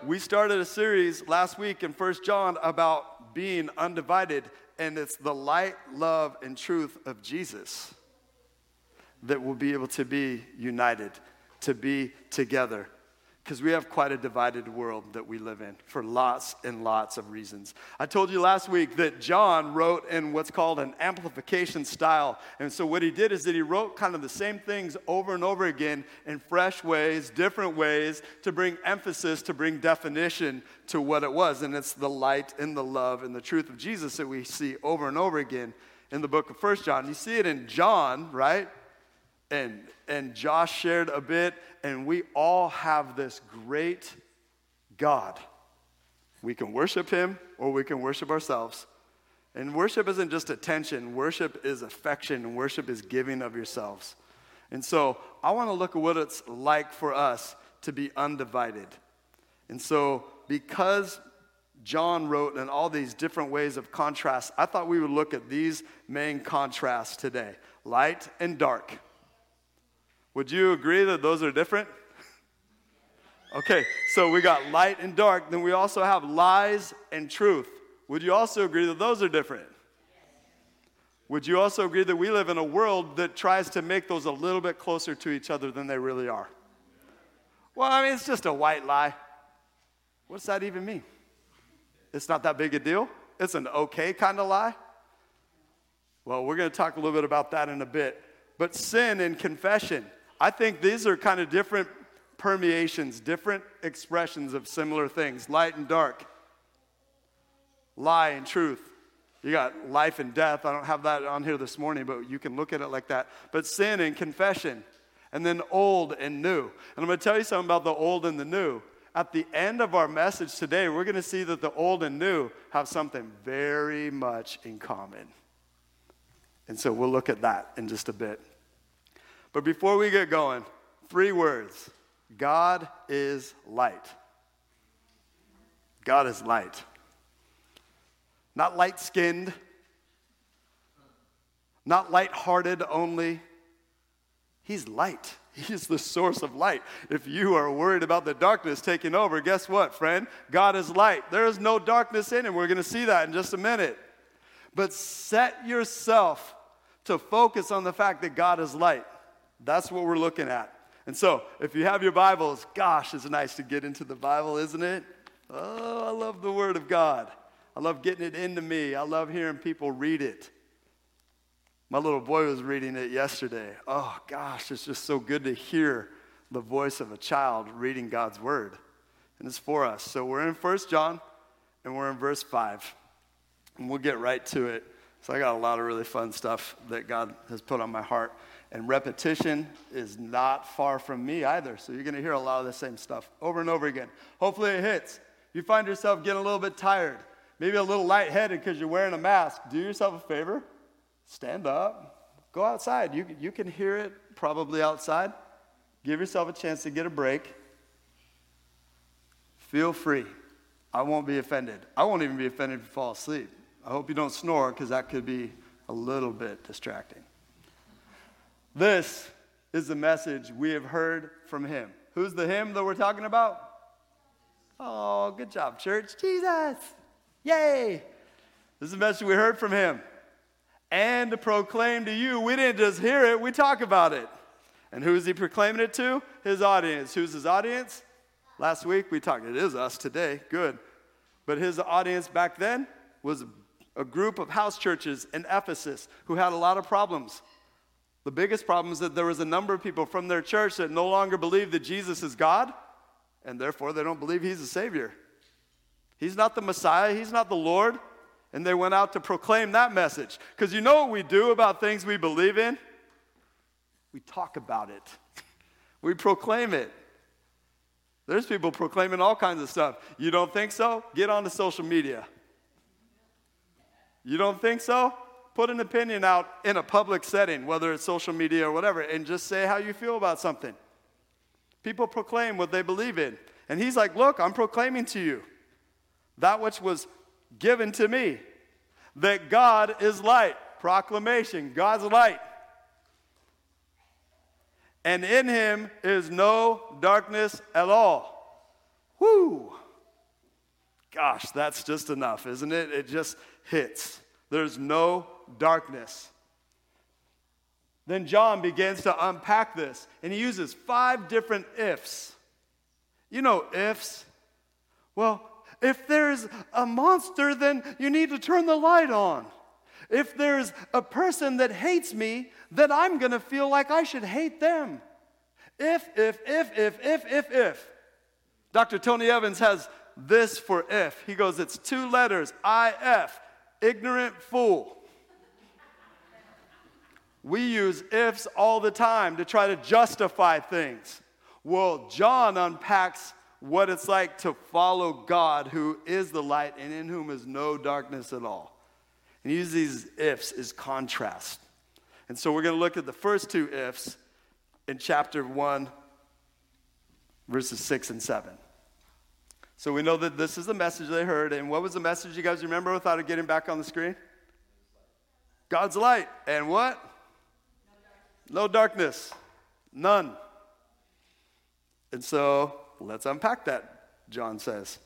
we started a series last week in 1 John about being undivided, and it's the light, love, and truth of Jesus that will be able to be united, to be together. Because we have quite a divided world that we live in for lots and lots of reasons. I told you last week that John wrote in what's called an amplification style. And so what he did is that he wrote kind of the same things over and over again in fresh ways, different ways, to bring emphasis, to bring definition to what it was. And it's the light and the love and the truth of Jesus that we see over and over again in the book of 1 John. You see it in John, right? And Josh shared a bit, and we all have this great God. We can worship him or we can worship ourselves. And worship isn't just attention. Worship is affection, and worship is giving of yourselves. And so I want to look at what it's like for us to be undivided. And so because John wrote in all these different ways of contrast, I thought we would look at these main contrasts today, light and dark. Would you agree that those are different? Okay, so we got light and dark. Then we also have lies and truth. Would you also agree that those are different? Would you also agree that we live in a world that tries to make those a little bit closer to each other than they really are? Well, I mean, it's just a white lie. What does that even mean? It's not that big a deal? It's an okay kind of lie? Well, we're going to talk a little bit about that in a bit. But sin and confession, I think these are kind of different permeations, different expressions of similar things. Light and dark, lie and truth. You got life and death. I don't have that on here this morning, but you can look at it like that. But sin and confession, and then old and new. And I'm going to tell you something about the old and the new. At the end of our message today, we're going to see that the old and new have something very much in common. And so we'll look at that in just a bit. But before we get going, 3 words. God is light. God is light. Not light-skinned. Not light-hearted only. He's light. He is the source of light. If you are worried about the darkness taking over, guess what, friend? God is light. There is no darkness in him. We're going to see that in just a minute. But set yourself to focus on the fact that God is light. That's what we're looking at. And so, if you have your Bibles, gosh, it's nice to get into the Bible, isn't it? Oh, I love the Word of God. I love getting it into me. I love hearing people read it. My little boy was reading it yesterday. Oh, gosh, it's just so good to hear the voice of a child reading God's Word. And it's for us. So we're in 1 John, and we're in verse 5. And we'll get right to it. So I got a lot of really fun stuff that God has put on my heart. And repetition is not far from me either. So you're going to hear a lot of the same stuff over and over again. Hopefully it hits. If you find yourself getting a little bit tired, maybe a little lightheaded because you're wearing a mask, do yourself a favor. Stand up. Go outside. You can hear it probably outside. Give yourself a chance to get a break. Feel free. I won't be offended. I won't even be offended if you fall asleep. I hope you don't snore because that could be a little bit distracting. This is the message we have heard from him. Who's the him that we're talking about? Oh, good job, church. Jesus. Yay. This is the message we heard from him. And to proclaim to you, we didn't just hear it, we talk about it. And who is he proclaiming it to? His audience. Who's his audience? Last week we talked, it is us today, good. But his audience back then was a group of house churches in Ephesus who had a lot of problems. The biggest problem is that there was a number of people from their church that no longer believe that Jesus is God, and therefore they don't believe he's the Savior. He's not the Messiah. He's not the Lord. And they went out to proclaim that message. Because you know what we do about things we believe in? We talk about it. We proclaim it. There's people proclaiming all kinds of stuff. You don't think so? Get onto social media. You don't think so? Put an opinion out in a public setting, whether it's social media or whatever, and just say how you feel about something. People proclaim what they believe in. And he's like, look, I'm proclaiming to you that which was given to me, that God is light. Proclamation, God's light. And in him is no darkness at all. Whoo! Gosh, that's just enough, isn't it? It just hits. There's no darkness. Then John begins to unpack this, and he uses 5 different ifs. You know ifs? Well, if there's a monster, then you need to turn the light on. If there's a person that hates me, then I'm going to feel like I should hate them. If. Dr. Tony Evans has this for if. He goes, it's 2 letters, IF, ignorant fool. We use ifs all the time to try to justify things. Well, John unpacks what it's like to follow God, who is the light and in whom is no darkness at all. And he uses these ifs as contrast. And so we're going to look at the first 2 ifs in chapter 1, verses 6 and 7. So we know that this is the message they heard. And what was the message, you guys remember, without it getting back on the screen? God's light. And what? No darkness. None. And so let's unpack that, John says.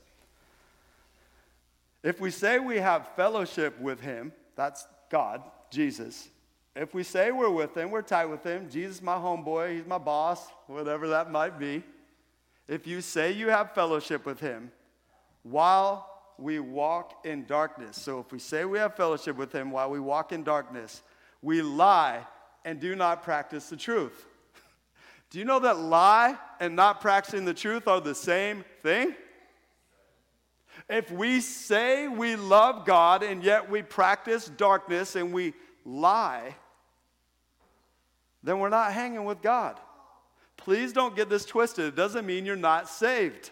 If we say we have fellowship with him, that's God, Jesus. If we say we're with him, we're tight with him. Jesus is my homeboy, he's my boss, whatever that might be. If you say you have fellowship with him while we walk in darkness. So if we say we have fellowship with him while we walk in darkness, we lie and do not practice the truth. Do you know that lie and not practicing the truth are the same thing? If we say we love God and yet we practice darkness and we lie, then we're not hanging with God. Please don't get this twisted. It doesn't mean you're not saved.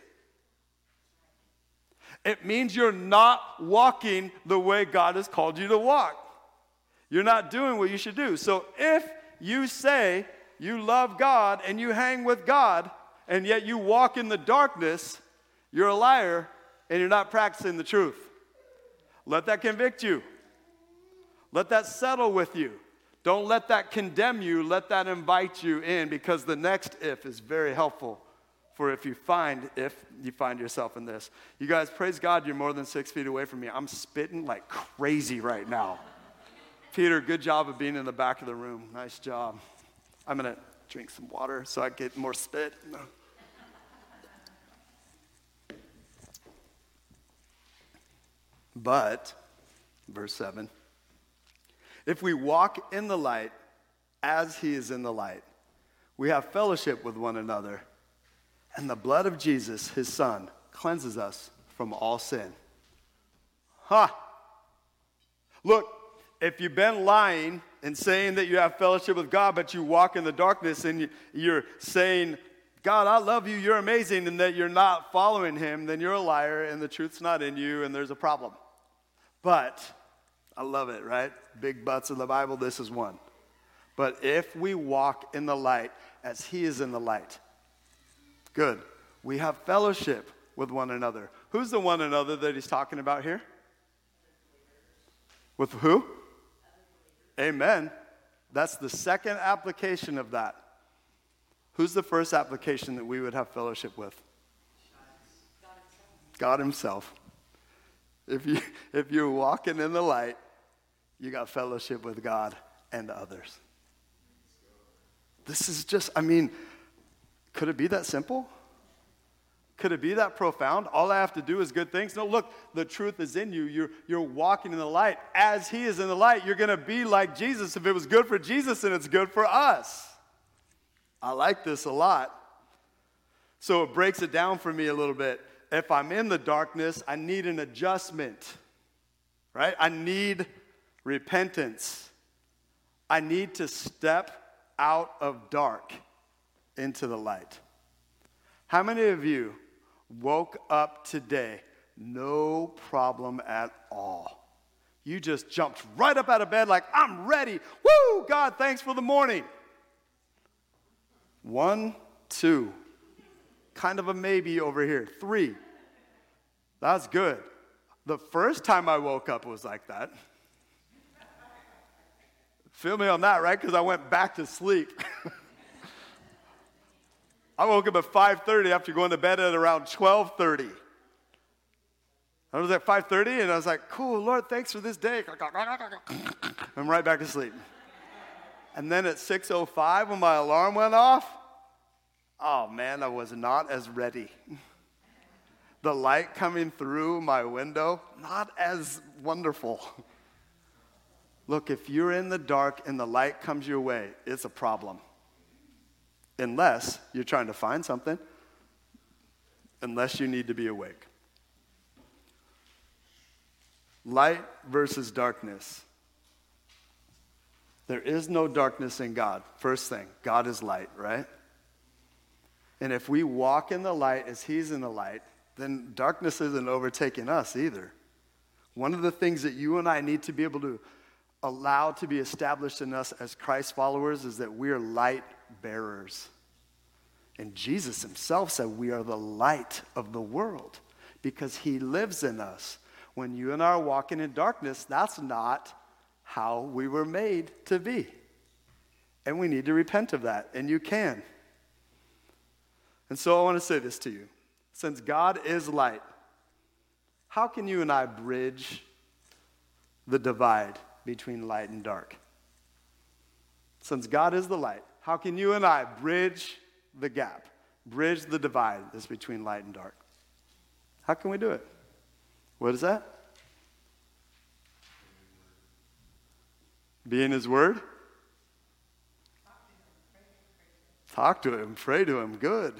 It means you're not walking the way God has called you to walk. You're not doing what you should do. So if you say you love God and you hang with God and yet you walk in the darkness, you're a liar and you're not practicing the truth. Let that convict you. Let that settle with you. Don't let that condemn you. Let that invite you in, because the next if is very helpful for if you find yourself in this. You guys, praise God, you're more than 6 feet away from me. I'm spitting like crazy right now. Peter, good job of being in the back of the room. Nice job. I'm going to drink some water so I get more spit. But, verse 7, if we walk in the light as he is in the light, we have fellowship with one another, and the blood of Jesus, his son, cleanses us from all sin. Look, if you've been lying and saying that you have fellowship with God, but you walk in the darkness and you're saying, God, I love you, you're amazing, and that you're not following him, then you're a liar and the truth's not in you and there's a problem. But, I love it, right? Big buts in the Bible, this is one. But if we walk in the light as he is in the light, good. We have fellowship with one another. Who's the one another that he's talking about here? With who? Amen. That's the second application of that. Who's the first application that we would have fellowship with? God himself. If you're walking in the light, you got fellowship with God and others. This is just, could it be that simple? Could it be that profound? All I have to do is good things? No, look, the truth is in you. You're walking in the light. As he is in the light, you're going to be like Jesus. If it was good for Jesus, then it's good for us. I like this a lot. So it breaks it down for me a little bit. If I'm in the darkness, I need an adjustment, right? I need repentance. I need to step out of dark into the light. How many of you woke up today, no problem at all? You just jumped right up out of bed like, I'm ready. Woo, God, thanks for the morning. 1, 2. Kind of a maybe over here. 3. That's good. The first time I woke up was like that. Feel me on that, right? Because I went back to sleep. I woke up at 5:30 after going to bed at around 12:30. I was at 5:30, and I was like, cool, Lord, thanks for this day. I'm right back to sleep. And then at 6:05, when my alarm went off, oh, man, I was not as ready. The light coming through my window, not as wonderful. Look, if you're in the dark and the light comes your way, it's a problem. Unless you're trying to find something, unless you need to be awake. Light versus darkness. There is no darkness in God. First thing, God is light, right? And if we walk in the light as he's in the light, then darkness isn't overtaking us either. One of the things that you and I need to be able to allow to be established in us as Christ followers is that we are light bearers. And Jesus himself said we are the light of the world because he lives in us. When you and I are walking in darkness, that's not how we were made to be. And we need to repent of that, and you can. And so I want to say this to you. Since God is light, how can you and I bridge the divide between light and dark? Since God is the light, how can you and I bridge the gap, bridge the divide that's between light and dark? How can we do it? What is that? Be in his word? Talk to him, pray to him, good.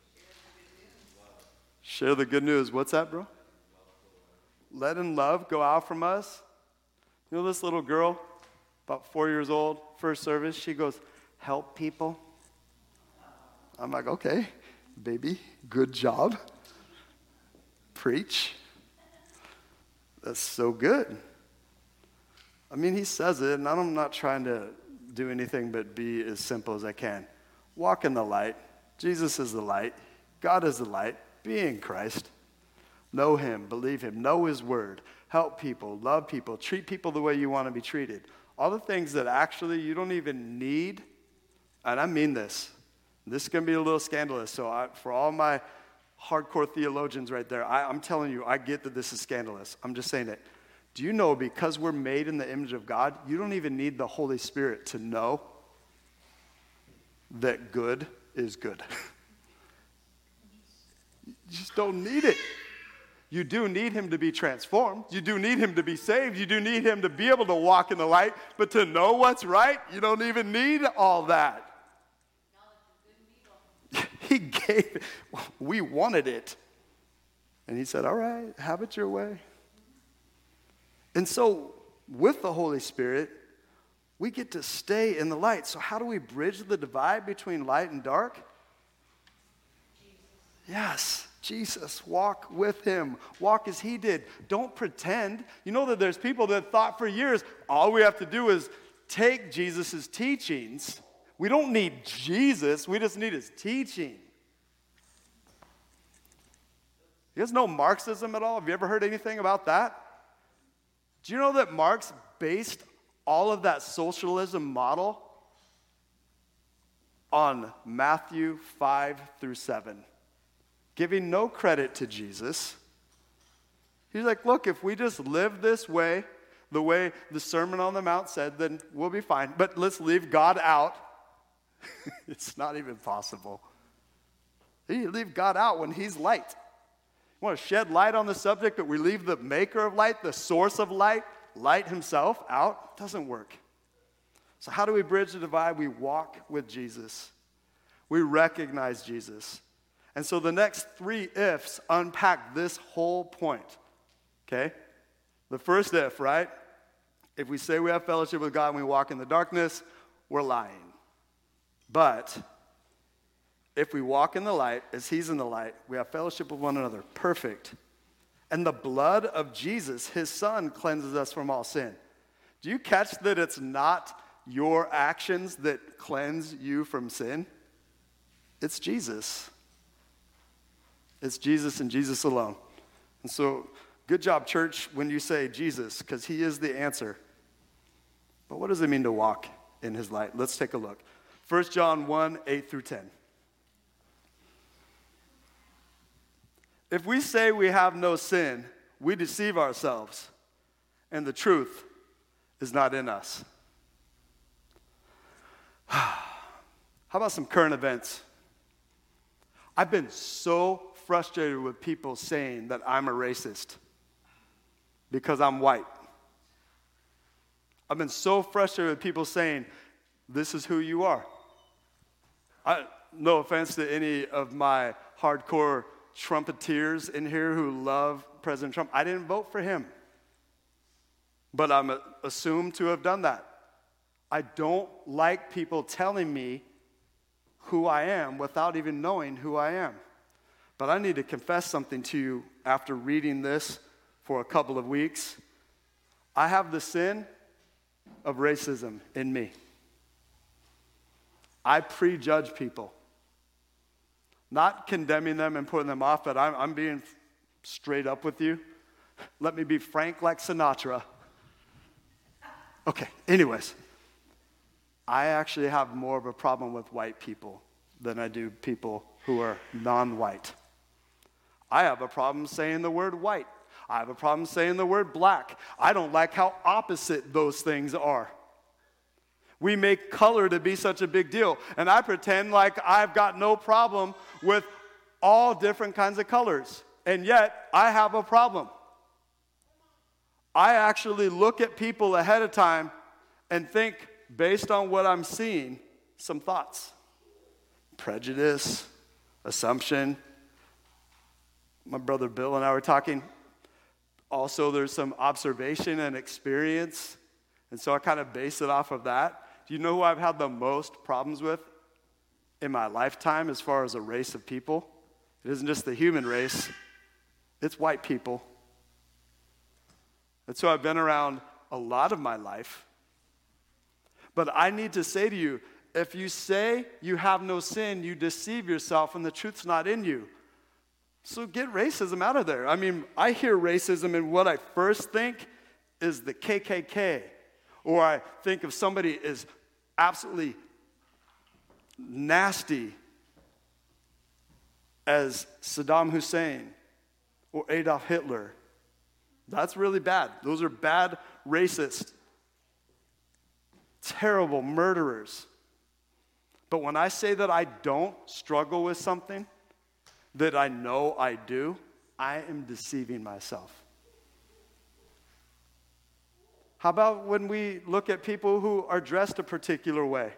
Share the good news. What's that, bro? Let in love go out from us. You know this little girl, about 4 years old, first service, she goes, help people. I'm like, okay, baby, good job. Preach. That's so good. I mean, he says it, and I'm not trying to do anything but be as simple as I can. Walk in the light. Jesus is the light. God is the light. Be in Christ. Know him, believe him, know his word, help people, love people, treat people the way you want to be treated. All the things that actually you don't even need, and I mean this. This is going to be a little scandalous, so for all my hardcore theologians right there, I'm telling you, I get that this is scandalous. I'm just saying it. Do you know because we're made in the image of God, you don't even need the Holy Spirit to know that good is good. You just don't need it. You do need him to be transformed. You do need him to be saved. You do need him to be able to walk in the light. But to know what's right, you don't even need all that. He gave it. We wanted it. And he said, all right, have it your way. And so with the Holy Spirit, we get to stay in the light. So how do we bridge the divide between light and dark? Yes, Jesus. Walk with him. Walk as he did. Don't pretend. You know that there's people that thought for years, all we have to do is take Jesus' teachings. We don't need Jesus. We just need his teaching. You guys know Marxism at all? Have you ever heard anything about that? Do you know that Marx based all of that socialism model on Matthew 5-7? Giving no credit to Jesus. He's like, look, if we just live this way, the way the Sermon on the Mount said, then we'll be fine. But let's leave God out. It's not even possible. You leave God out when he's light. You want to shed light on the subject, but we leave the maker of light, the source of light, light himself out? It doesn't work. So how do we bridge the divide? We walk with Jesus. We recognize Jesus. And so the next three ifs unpack this whole point, okay? The first if, right? If we say we have fellowship with God and we walk in the darkness, we're lying. But if we walk in the light as he's in the light, we have fellowship with one another. Perfect. And the blood of Jesus, his son, cleanses us from all sin. Do you catch that it's not your actions that cleanse you from sin? It's Jesus. It's Jesus and Jesus alone. And so, good job, church, when you say Jesus, because he is the answer. But what does it mean to walk in his light? Let's take a look. 1 John 1:8-10. If we say we have no sin, we deceive ourselves, and the truth is not in us. How about some current events? I've been so frustrated with people saying that I'm a racist because I'm white. I've been so frustrated with people saying, this is who you are. No offense to any of my hardcore Trumpeteers in here who love President Trump. I didn't vote for him, but I'm assumed to have done that. I don't like people telling me who I am without even knowing who I am. But I need to confess something to you after reading this for a couple of weeks. I have the sin of racism in me. I prejudge people. Not condemning them and putting them off, but I'm being straight up with you. Let me be frank like Sinatra. Okay, anyways. I actually have more of a problem with white people than I do people who are non-white. I have a problem saying the word white. I have a problem saying the word black. I don't like how opposite those things are. We make color to be such a big deal, and I pretend like I've got no problem with all different kinds of colors, and yet I have a problem. I actually look at people ahead of time and think, based on what I'm seeing, some thoughts. Prejudice, assumption. My brother Bill and I were talking. Also, there's some observation and experience, and so I kind of base it off of that. Do you know who I've had the most problems with in my lifetime as far as a race of people? It isn't just the human race. It's white people. And so I've been around a lot of my life. But I need to say to you, if you say you have no sin, you deceive yourself and the truth's not in you. So get racism out of there. I mean, I hear racism and what I first think is the KKK. Or I think if somebody is absolutely nasty as Saddam Hussein or Adolf Hitler. That's really bad. Those are bad racists. Terrible murderers. But when I say that I don't struggle with something that I know I do, I am deceiving myself. How about when we look at people who are dressed a particular way?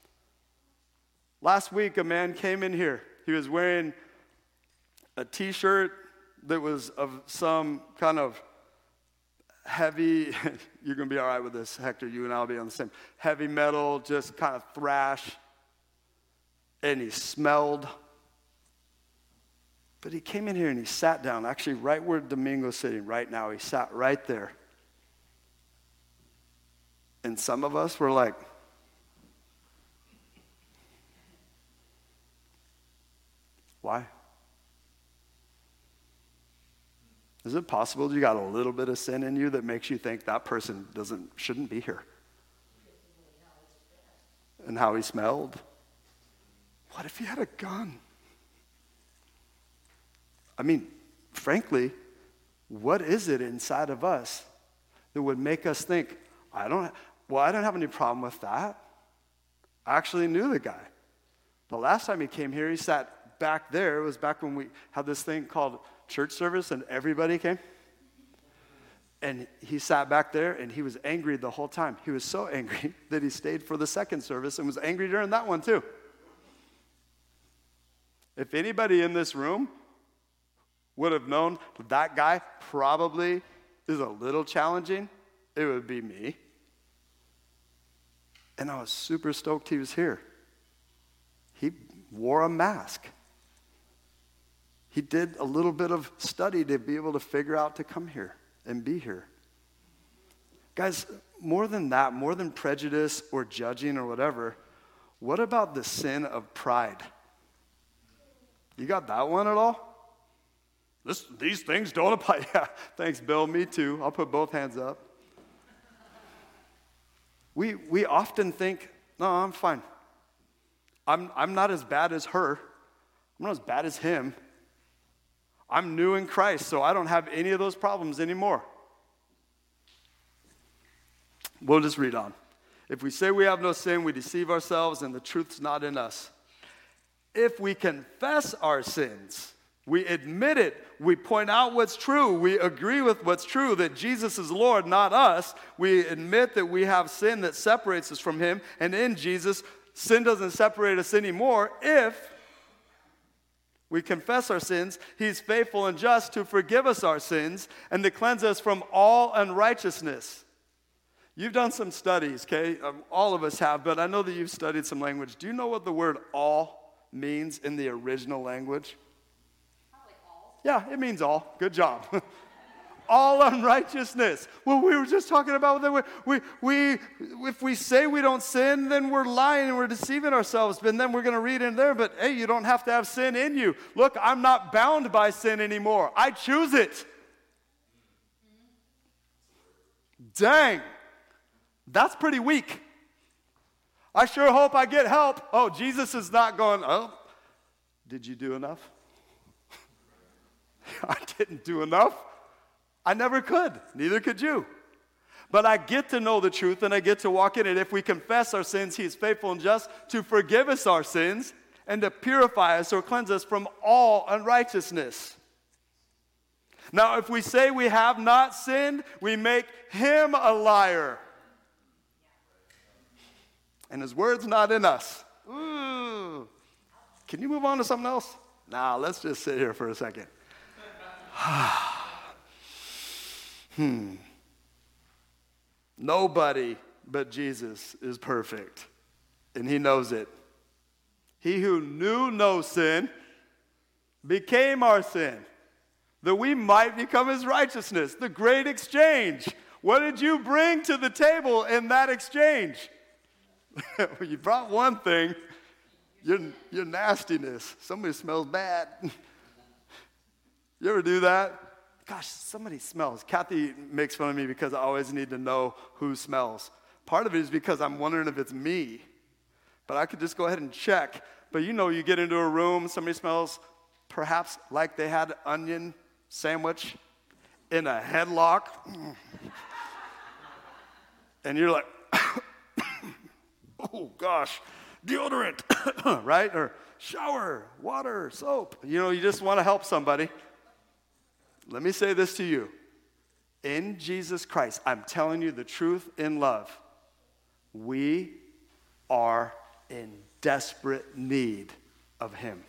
Last week, a man came in here. He was wearing a t-shirt that was of some kind of heavy, you're going to be all right with this, Hector, you and I will be on the same, heavy metal, just kind of thrash, and he smelled. But he came in here and he sat down, actually right where Domingo's sitting right now. He sat right there. And some of us were like, why? Is it possible you got a little bit of sin in you that makes you think that person shouldn't be here? And how he smelled? What if he had a gun? I mean, frankly, what is it inside of us that would make us think, I don't have any problem with that. I actually knew the guy. The last time he came here, he sat back there. It was back when we had this thing called church service and everybody came. And he sat back there and he was angry the whole time. He was so angry that he stayed for the second service and was angry during that one too. If anybody in this room would have known that guy probably is a little challenging, it would be me. And I was super stoked he was here. He wore a mask. He did a little bit of study to be able to figure out to come here and be here. Guys, more than that, more than prejudice or judging or whatever, what about the sin of pride? You got that one at all? These things don't apply. Yeah, thanks, Bill. Me too. I'll put both hands up. We often think, no, I'm fine. I'm not as bad as her. I'm not as bad as him. I'm new in Christ, so I don't have any of those problems anymore. We'll just read on. If we say we have no sin, we deceive ourselves, and the truth's not in us. If we confess our sins, we admit it, we point out what's true, we agree with what's true, that Jesus is Lord, not us. We admit that we have sin that separates us from him, and in Jesus, sin doesn't separate us anymore. If we confess our sins, he's faithful and just to forgive us our sins and to cleanse us from all unrighteousness. You've done some studies, okay? All of us have, but I know that you've studied some language. Do you know what the word all means in the original language? Probably all. Yeah, it means all. Good job. All unrighteousness. Well, we were just talking about that. If we say we don't sin, then we're lying and we're deceiving ourselves. And then we're going to read in there, but hey, you don't have to have sin in you. Look, I'm not bound by sin anymore. I choose it. Dang. That's pretty weak. I sure hope I get help. Oh, Jesus is not going, oh, did you do enough? I didn't do enough. I never could. Neither could you. But I get to know the truth and I get to walk in it. If we confess our sins, he is faithful and just to forgive us our sins and to purify us or cleanse us from all unrighteousness. Now, if we say we have not sinned, we make him a liar. And his word's not in us. Ooh. Can you move on to something else? Nah, let's just sit here for a second. Nobody but Jesus is perfect, and he knows it. He who knew no sin became our sin, that we might become his righteousness. The great exchange. What did you bring to the table in that exchange? You brought one thing, your nastiness. Somebody smells bad. You ever do that? Gosh, somebody smells. Kathy makes fun of me because I always need to know who smells. Part of it is because I'm wondering if it's me. But I could just go ahead and check. But you know, you get into a room, somebody smells perhaps like they had onion sandwich in a headlock. And you're like, oh gosh, deodorant, right? Or shower, water, soap. You know, you just want to help somebody. Let me say this to you. In Jesus Christ, I'm telling you the truth in love. We are in desperate need of him.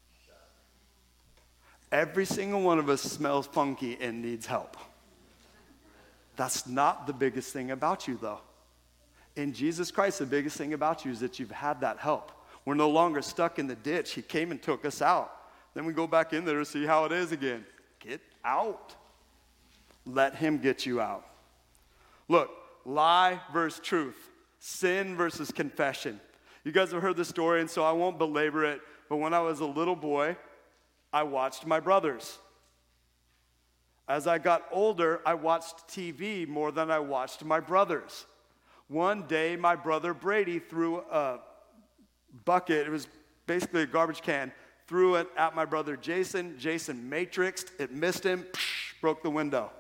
Every single one of us smells funky and needs help. That's not the biggest thing about you, though. In Jesus Christ, the biggest thing about you is that you've had that help. We're no longer stuck in the ditch. He came and took us out. Then we go back in there to see how it is again. Get out. Let him get you out. Look, lie versus truth. Sin versus confession. You guys have heard the story, and so I won't belabor it, but when I was a little boy, I watched my brothers. As I got older, I watched TV more than I watched my brothers. One day, my brother Brady threw a bucket, it was basically a garbage can, threw it at my brother Jason. Jason matrixed, it missed him, broke the window.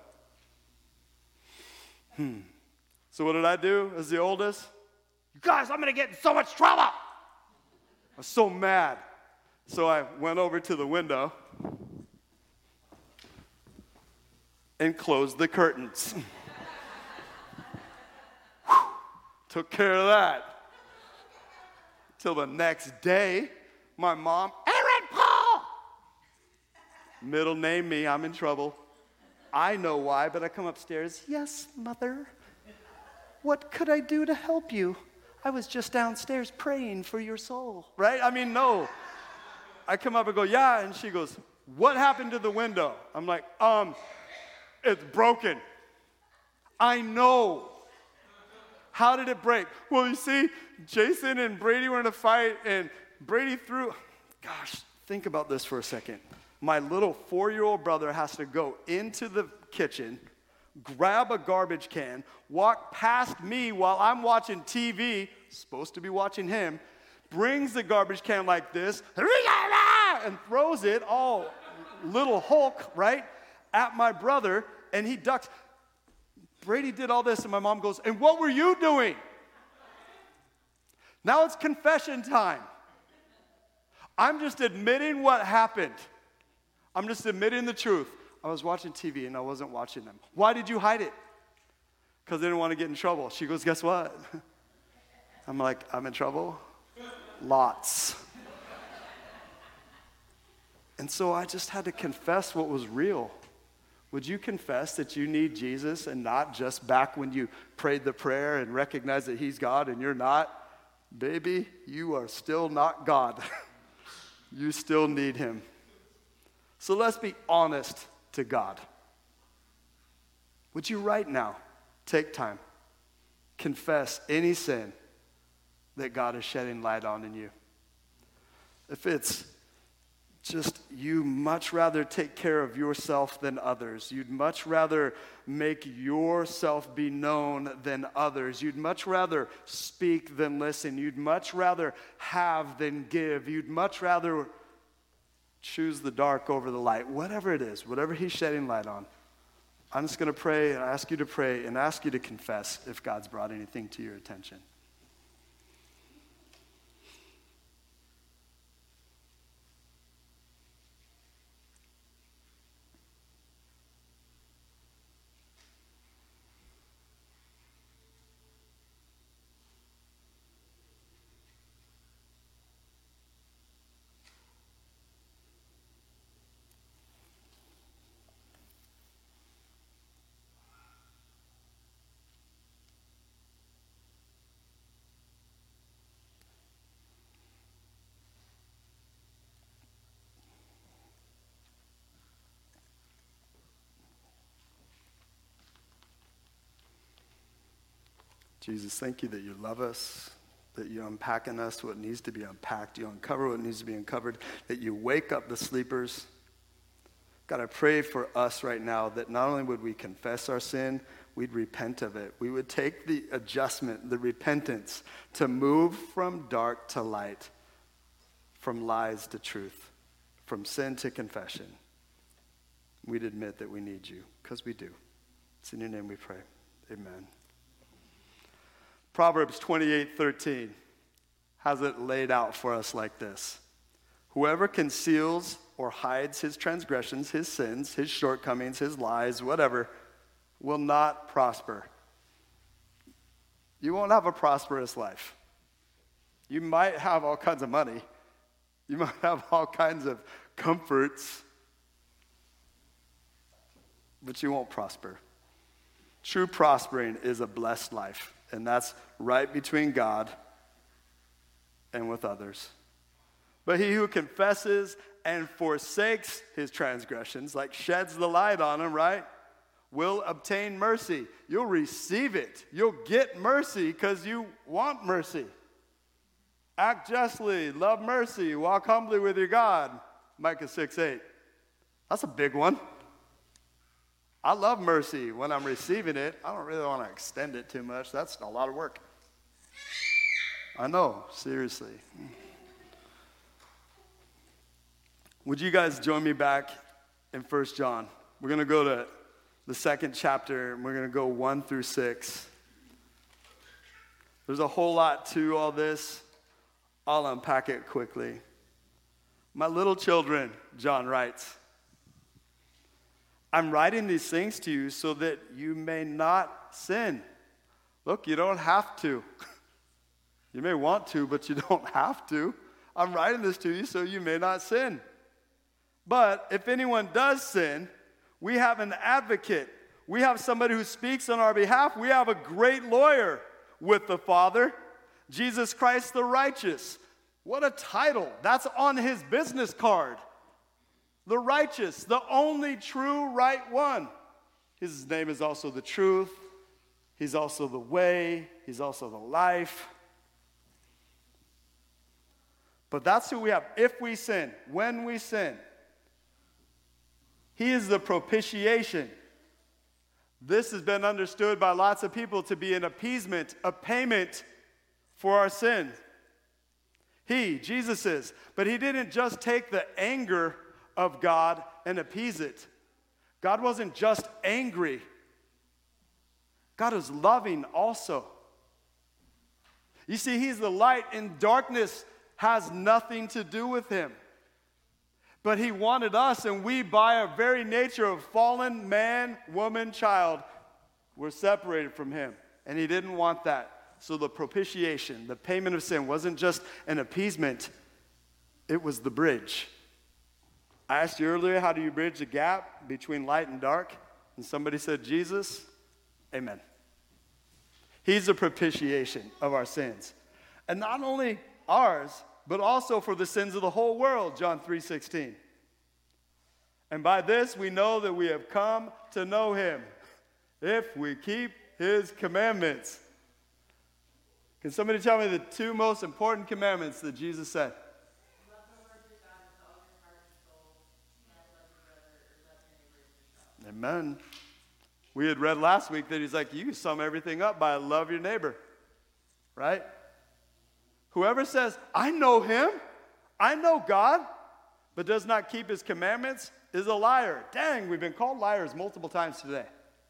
So what did I do as the oldest? You guys, I'm going to get in so much trouble. I was so mad. So I went over to the window and closed the curtains. Took care of that. Till the next day, my mom, Aaron Paul! Middle name me, I'm in trouble. I know why, but I come upstairs. Yes, Mother. What could I do to help you? I was just downstairs praying for your soul. Right? I mean, no. I come up and go, yeah, and she goes, what happened to the window? I'm like, it's broken. I know. How did it break? Well, you see, Jason and Brady were in a fight, and Brady threw, gosh, think about this for a second. My little 4-year-old brother has to go into the kitchen, grab a garbage can, walk past me while I'm watching TV, supposed to be watching him, brings the garbage can like this, and throws it all little Hulk, right, at my brother, and he ducks. Brady did all this, and my mom goes, and what were you doing? Now it's confession time. I'm just admitting what happened. I'm just admitting the truth. I was watching TV, and I wasn't watching them. Why did you hide it? Because I didn't want to get in trouble. She goes, guess what? I'm like, I'm in trouble? Lots. And so I just had to confess what was real. Would you confess that you need Jesus and not just back when you prayed the prayer and recognize that he's God and you're not? Baby, you are still not God. You still need him. So let's be honest to God. Would you right now take time, confess any sin that God is shedding light on in you? If it's just you much rather take care of yourself than others. You'd much rather make yourself be known than others. You'd much rather speak than listen. You'd much rather have than give. You'd much rather choose the dark over the light. Whatever it is, whatever he's shedding light on. I'm just going to pray and ask you to pray and ask you to confess if God's brought anything to your attention. Jesus, thank you that you love us, that you unpack in us what needs to be unpacked, you uncover what needs to be uncovered, that you wake up the sleepers. God, I pray for us right now that not only would we confess our sin, we'd repent of it. We would take the adjustment, the repentance, to move from dark to light, from lies to truth, from sin to confession. We'd admit that we need you, because we do. It's in your name we pray. Amen. Proverbs 28:13 has it laid out for us like this. Whoever conceals or hides his transgressions, his sins, his shortcomings, his lies, whatever, will not prosper. You won't have a prosperous life. You might have all kinds of money. You might have all kinds of comforts, but you won't prosper. True prospering is a blessed life. And that's right between God and with others. But he who confesses and forsakes his transgressions, like sheds the light on them, right, will obtain mercy. You'll receive it. You'll get mercy because you want mercy. Act justly, love mercy, walk humbly with your God. Micah 6:8. That's a big one. I love mercy when I'm receiving it. I don't really want to extend it too much. That's a lot of work. I know, seriously. Would you guys join me back in 1 John? We're going to go to the second chapter, and we're going to go 1 through 6. There's a whole lot to all this. I'll unpack it quickly. My little children, John writes, I'm writing these things to you so that you may not sin. Look, you don't have to. You may want to, but you don't have to. I'm writing this to you so you may not sin. But if anyone does sin, we have an advocate. We have somebody who speaks on our behalf. We have a great lawyer with the Father, Jesus Christ the righteous. What a title. That's on his business card. The righteous, the only true right one. His name is also the truth. He's also the way. He's also the life. But that's who we have. If we sin, when we sin, he is the propitiation. This has been understood by lots of people to be an appeasement, a payment for our sins. Jesus is. But he didn't just take the anger of God and appease it. God wasn't just angry. God is loving also. You see, he's the light, and darkness has nothing to do with him. But he wanted us, and we, by our very nature of fallen man, woman, child, were separated from him. And he didn't want that. So the propitiation, the payment of sin, wasn't just an appeasement. It was the bridge. I asked you earlier, how do you bridge the gap between light and dark? And somebody said, Jesus. Amen. He's the propitiation of our sins. And not only ours, but also for the sins of the whole world, John 3:16. And by this we know that we have come to know him, if we keep his commandments. Can somebody tell me the two most important commandments that Jesus said? Love the Lord your God with all your heart and soul, and love your brother or love your neighbor as yourself. Amen. We had read last week that he's like, you sum everything up by love your neighbor, right? Whoever says, I know him, I know God, but does not keep his commandments is a liar. Dang, we've been called liars multiple times today.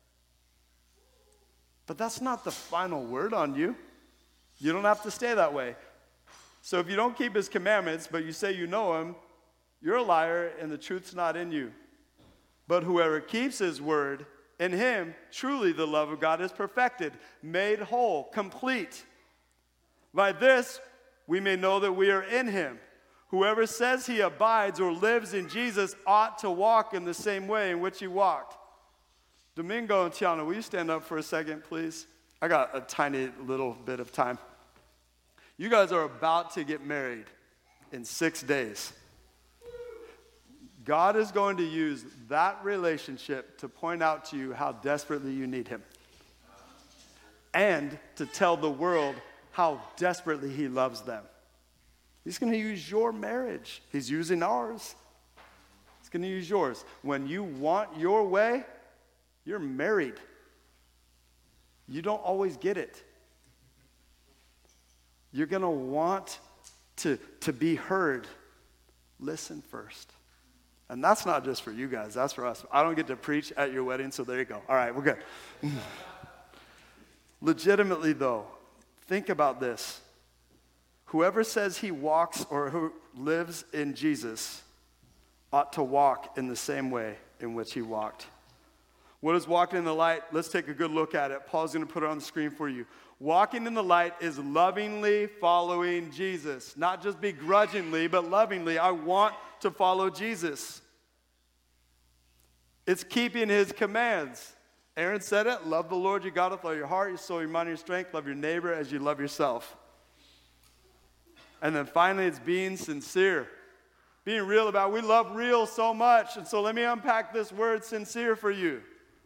But that's not the final word on you. You don't have to stay that way. So if you don't keep his commandments, but you say you know him, you're a liar and the truth's not in you. But whoever keeps his word, in him, truly the love of God is perfected, made whole, complete. By this, we may know that we are in him. Whoever says he abides or lives in Jesus ought to walk in the same way in which he walked. Domingo and Tiana, will you stand up for a second, please? I got a tiny little bit of time. You guys are about to get married in 6 days. God is going to use that relationship to point out to you how desperately you need him. And to tell the world how desperately he loves them. He's going to use your marriage. He's using ours. He's going to use yours. When you want your way, you're married. You don't always get it. You're going to want to be heard. Listen first. And that's not just for you guys. That's for us. I don't get to preach at your wedding, so there you go. All right, we're good. Legitimately, though, think about this. Whoever says he walks or who lives in Jesus ought to walk in the same way in which he walked. What is walking in the light? Let's take a good look at it. Paul's going to put it on the screen for you. Walking in the light is lovingly following Jesus. Not just begrudgingly, but lovingly. I want to follow Jesus. It's keeping his commands. Aaron said it. Love the Lord your God with all your heart, your soul, your mind, and your strength. Love your neighbor as you love yourself. And then finally, it's being sincere. Being real about it. We love real so much. And so let me unpack this word sincere for you.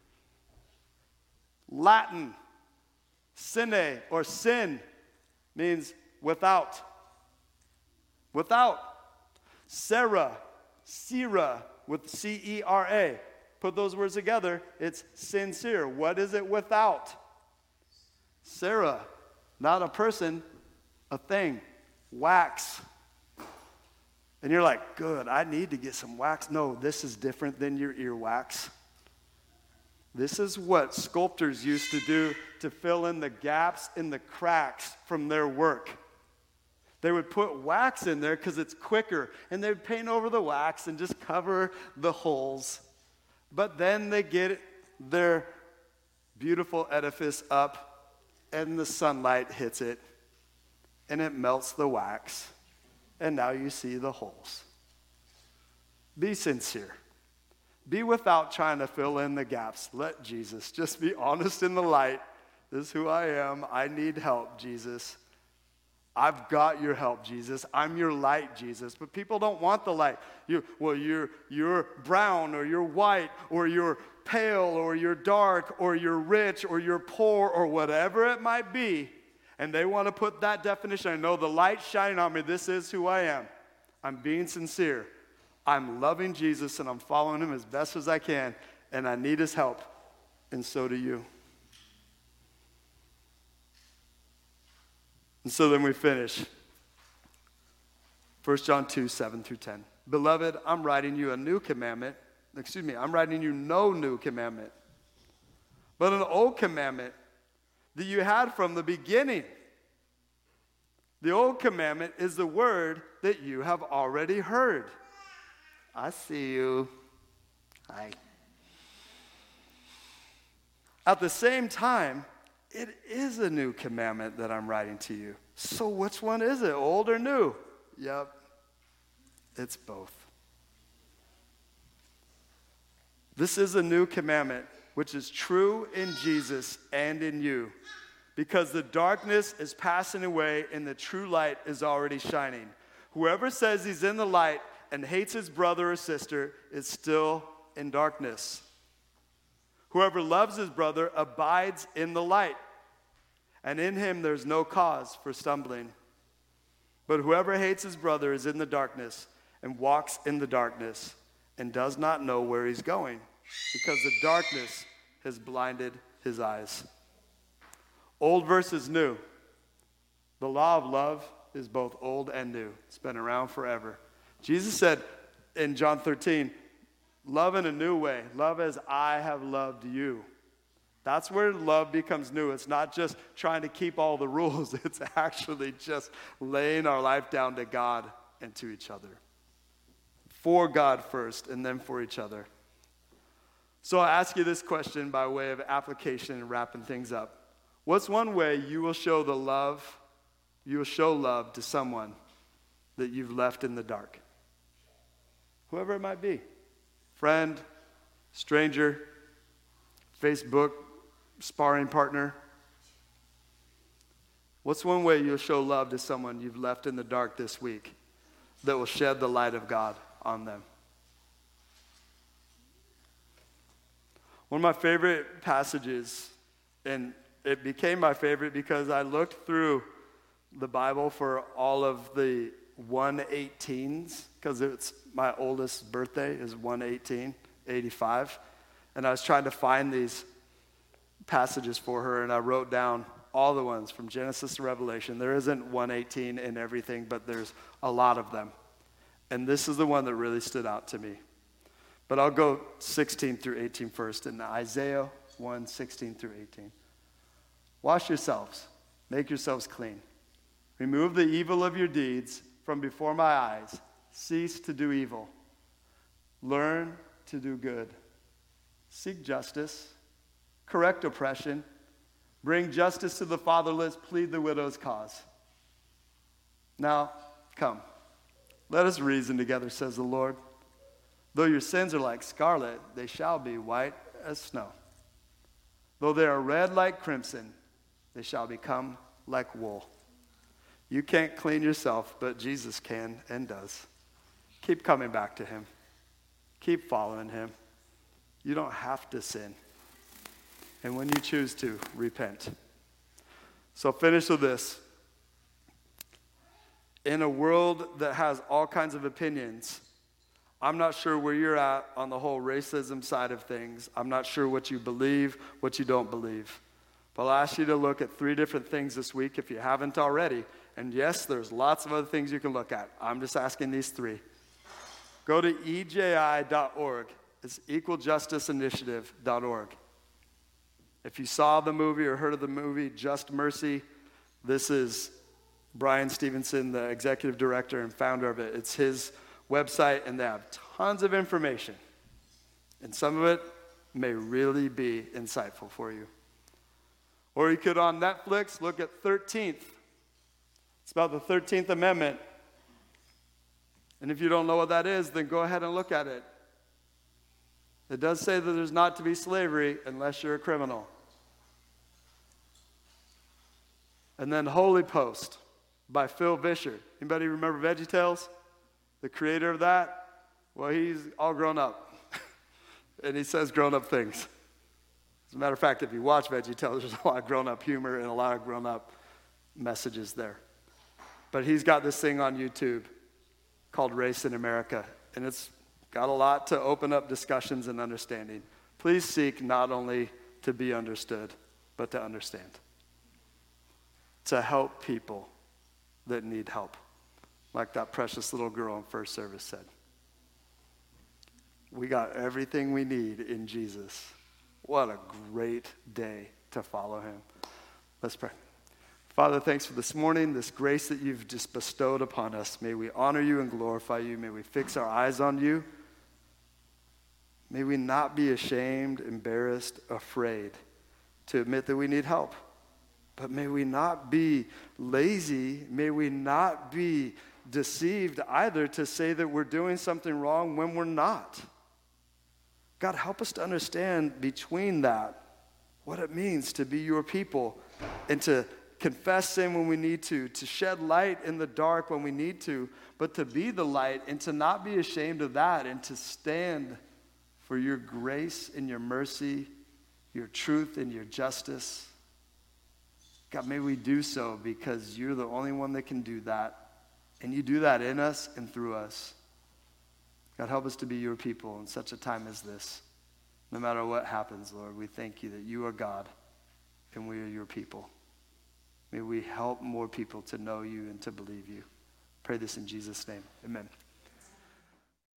Latin, sine, or sin, means without. Without. Sera, with C-E-R-A. Put those words together, it's sincere. What is it without? Sarah, not a person, a thing. Wax. And you're like, good, I need to get some wax. No, this is different than your earwax. This is what sculptors used to do to fill in the gaps in the cracks from their work. They would put wax in there because it's quicker, and they'd paint over the wax and just cover the holes. But then they get their beautiful edifice up, and the sunlight hits it, and it melts the wax, and now you see the holes. Be sincere. Be without trying to fill in the gaps. Let Jesus just be honest in the light. This is who I am. I need help, Jesus. I've got your help, Jesus. I'm your light, Jesus. But people don't want the light. You're brown, or you're white, or you're pale, or you're dark, or you're rich, or you're poor, or whatever it might be. And they want to put that definition. I know the light shining on me. This is who I am. I'm being sincere. I'm loving Jesus, and I'm following him as best as I can, and I need his help, and so do you. And so then we finish. 1 John 2, 7 through 10. Beloved, I'm writing you a new commandment. I'm writing you no new commandment, but an old commandment that you had from the beginning. The old commandment is the word that you have already heard. I see you. Hi. At the same time, it is a new commandment that I'm writing to you. So which one is it, old or new? Yep, it's both. This is a new commandment, which is true in Jesus and in you, because the darkness is passing away and the true light is already shining. Whoever says he's in the light and hates his brother or sister is still in darkness. Whoever loves his brother abides in the light, and in him there's no cause for stumbling. But whoever hates his brother is in the darkness and walks in the darkness and does not know where he's going, because the darkness has blinded his eyes. Old versus new. The law of love is both old and new. It's been around forever. Jesus said in John 13, love in a new way. Love as I have loved you. That's where love becomes new. It's not just trying to keep all the rules. It's actually just laying our life down to God and to each other. For God first, and then for each other. So I ask you this question by way of application and wrapping things up. What's one way you will show love to someone that you've left in the dark? Whoever it might be. Friend, stranger, Facebook sparring partner. What's one way you'll show love to someone you've left in the dark this week that will shed the light of God on them? One of my favorite passages, and it became my favorite because I looked through the Bible for all of the 118s, because it's my oldest birthday is 1/18/85, and I was trying to find these passages for her, and I wrote down all the ones from Genesis to Revelation. There isn't 118 in everything, but there's a lot of them, and this is the one that really stood out to me. But I'll go 16 through 18 first, in Isaiah 1:16 through 18. Wash yourselves, make yourselves clean. Remove the evil of your deeds from before my eyes. Cease to do evil. Learn to do good. Seek justice. Correct oppression. Bring justice to the fatherless. Plead the widow's cause. Now, come. Let us reason together, says the Lord. Though your sins are like scarlet, they shall be white as snow. Though they are red like crimson, they shall become like wool. You can't clean yourself, but Jesus can and does. Keep coming back to him. Keep following him. You don't have to sin. And when you choose to, repent. So I'll finish with this. In a world that has all kinds of opinions, I'm not sure where you're at on the whole racism side of things. I'm not sure what you believe, what you don't believe. But I'll ask you to look at 3 different things this week if you haven't already. And yes, there's lots of other things you can look at. I'm just asking these 3. Go to EJI.org. It's equaljusticeinitiative.org. If you saw the movie or heard of the movie Just Mercy, this is Brian Stevenson, the executive director and founder of it. It's his website, and they have tons of information. And some of it may really be insightful for you. Or you could, on Netflix, look at 13th. It's about the 13th Amendment. And if you don't know what that is, then go ahead and look at it. It does say that there's not to be slavery unless you're a criminal. And then Holy Post by Phil Vischer. Anybody remember VeggieTales? The creator of that? Well, he's all grown up. And he says grown-up things. As a matter of fact, if you watch VeggieTales, there's a lot of grown-up humor and a lot of grown-up messages there. But he's got this thing on YouTube called Race in America. And it's got a lot to open up discussions and understanding. Please seek not only to be understood, but to understand. To help people that need help. Like that precious little girl in first service said. We got everything we need in Jesus. What a great day to follow him. Let's pray. Father, thanks for this morning, this grace that you've just bestowed upon us. May we honor you and glorify you. May we fix our eyes on you. May we not be ashamed, embarrassed, afraid to admit that we need help. But may we not be lazy. May we not be deceived either to say that we're doing something wrong when we're not. God, help us to understand between that what it means to be your people and to confess sin when we need to shed light in the dark when we need to, but to be the light and to not be ashamed of that and to stand for your grace and your mercy, your truth and your justice. God, may we do so because you're the only one that can do that. And you do that in us and through us. God, help us to be your people in such a time as this. No matter what happens, Lord, we thank you that you are God and we are your people. May we help more people to know you and to believe you. Pray this in Jesus' name. Amen.